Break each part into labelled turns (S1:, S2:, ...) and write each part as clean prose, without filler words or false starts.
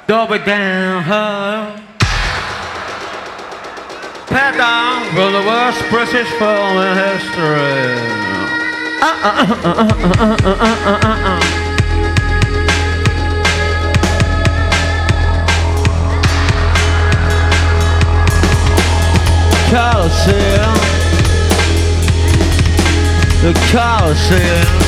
S1: Double down, huh? Pat down for the worst British film in history. Colosseum, the Colosseum.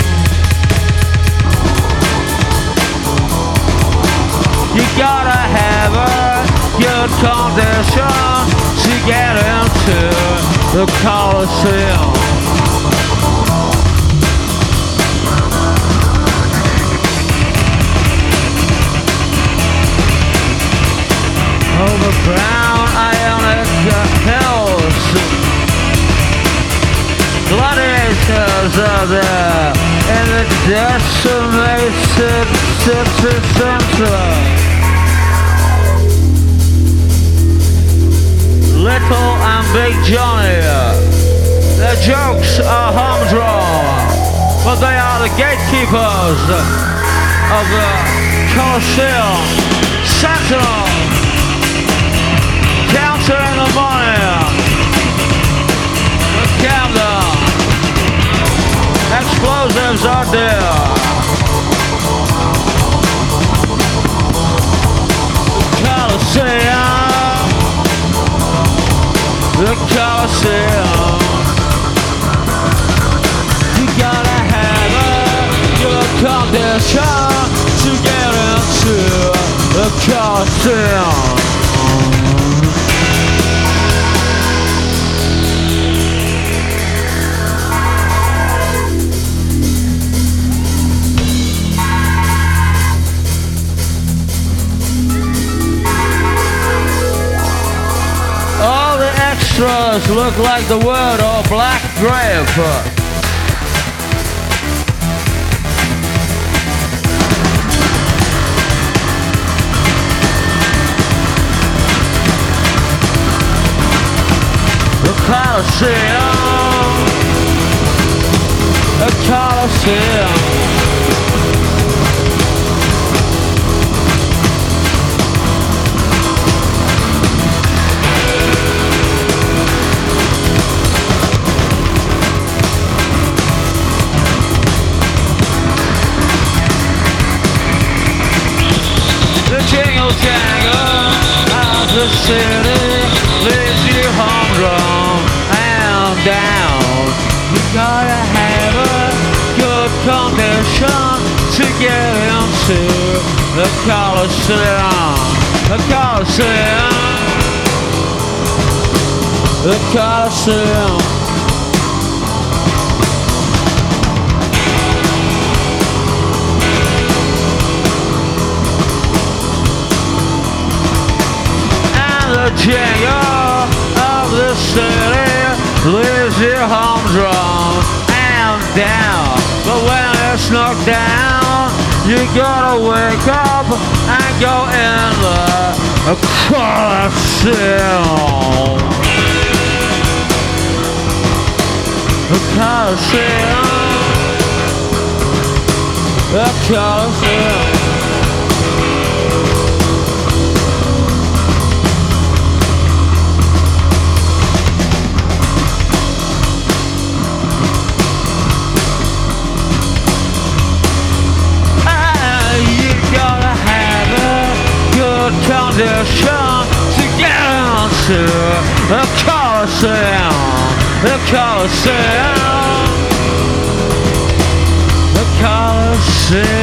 S1: You gotta have a good condition to get into the Colosseum. Over brown ionic hills, gladiators are there in the decimated city center. Little and Big Johnny, their jokes are humdrum, but they are the gatekeepers of the Colosseum. Sentinel, counting the money, the countdown, explosives are there. Colosseum, the Colosseum. You gotta have a good condition to get into the Colosseum. All the extras look like the word or black grape. The Colosseum, the Colosseum. Jingle jangle of the city leaves you humdrum and down. You gotta have a good condition to get into the Colosseum. The Colosseum, the Colosseum. The jingle of the city leaves you humdrum and down. But when it's knocked down, you gotta wake up and go in the Colosseum. The Colosseum, the Colosseum. Condition to get into the Colosseum, the Colosseum, the Colosseum.